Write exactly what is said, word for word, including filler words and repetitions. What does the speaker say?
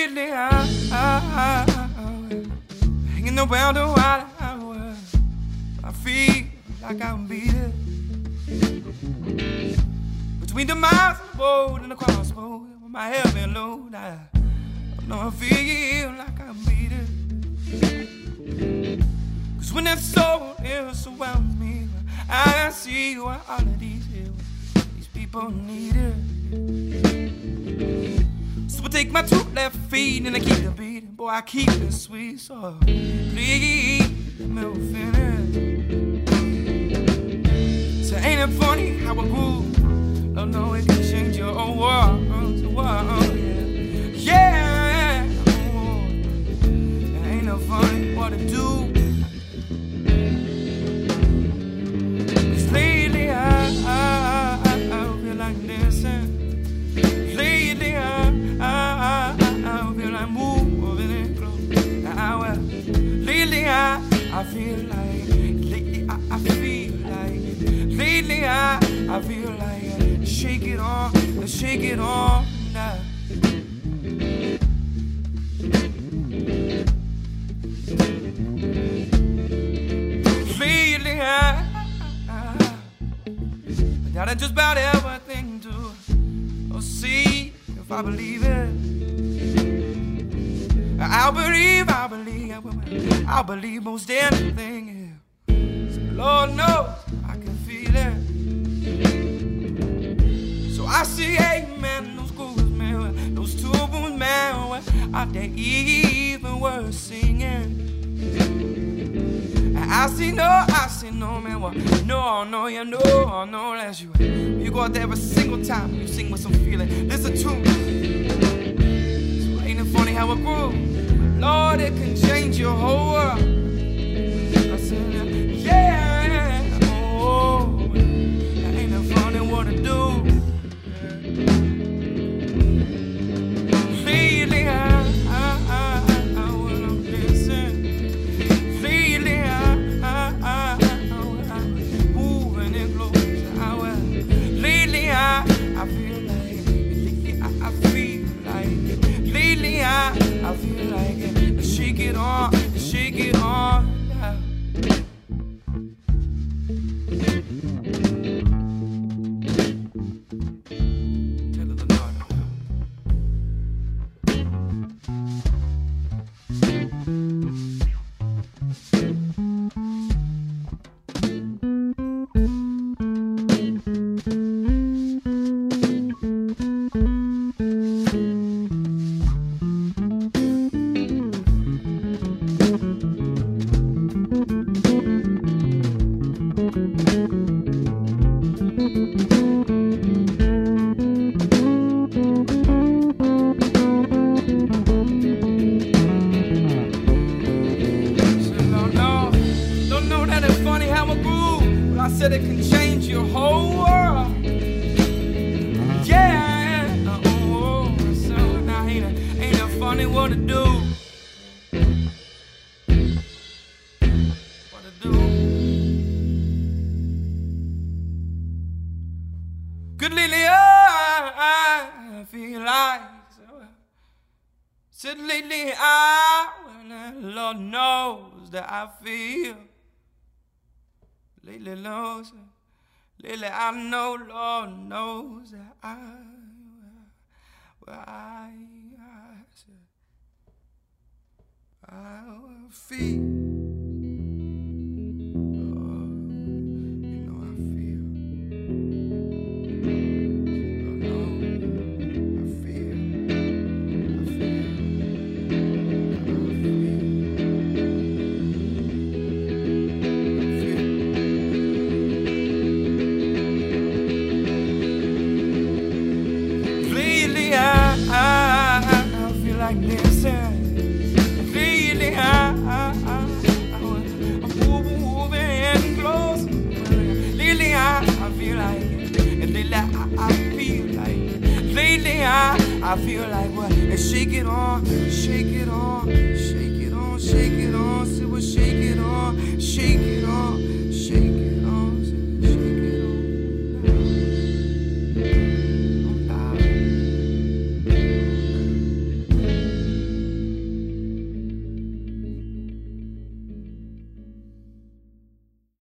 lately I, I, I, hanging around a while hour, I feel like I'm beaten between the miles of the road and the crossroad. With my heavy load, I know I feel like I'm beaten. Cause when that soul ill surrounds me, I see what all of these hills, these people need it. So I take my two left feet and I keep the beat. Boy, I keep it sweet, so please let me finish. So ain't it funny how a groove, oh no, it can change your whole world, world, yeah. Yeah, oh, ain't it funny what it do? Cause lately I, I, I, I feel like dancing. Lately I, I, I, I feel like moving it close. Now, uh, lately I, I feel like, lately I, I feel like, lately I, I feel like, uh, shake it off, uh, shake it off now. Lately I, I, I gotta just about everything to oh, see if I believe it. I believe, I believe, I believe most anything. Yeah. So Lord knows I can feel it. So I say, hey man, those grooves, man, those tunes, man, out there even worth singing. I see no, I see no, man, well, no, no, you know, no, that's you. You go out there every single time, you sing with some feeling. Listen to me. So ain't it funny how it grew? Lord, it can change your whole world. I said, yeah, oh, ain't it funny what it do? Lately, I, I, I, I, when I'm dancing, lately, I, I, I, I, when I'm moving it close, I, lately, I, I feel like, lately, I, I feel like, lately, I, I feel like it. Shake it on, shake it on. I said it can change your whole world. Yeah, oh, so now ain't it, ain't it funny what to do? What to do? Good lately, I, I feel like so. Said lately, I, well, Lord knows that I feel. Lately, Lord, lately I know, Lord knows that I, well, I, I, I feel. Oh, you know I feel. Oh, no, I feel. I feel. Like dancing, really, I, I, I, I'm moving close. Lately, I, I feel like it. And lately, I, I feel like it. Lately, I, I feel like what? And shake it on, shake it on, shake it on, shake it on, see what shake it on, shake it on.